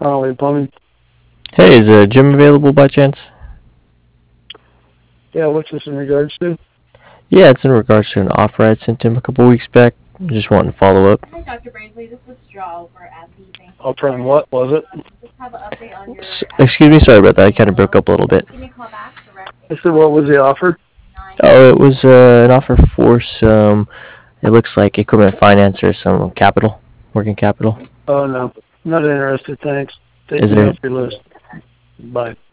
Connolly Plumbing. Hey, is Jim available by chance? Yeah, what's this in regards to? Yeah, it's in regards to an offer I sent him a couple weeks back. Just wanting to follow up. Offer on what was it? Excuse me, sorry about that. I kind of broke up a little bit. I said, what was the offer? Oh, it was an offer for some. It looks like equipment finance or some capital, working capital. Oh, no. Not interested, thanks. Take Is me there? off your list. Bye.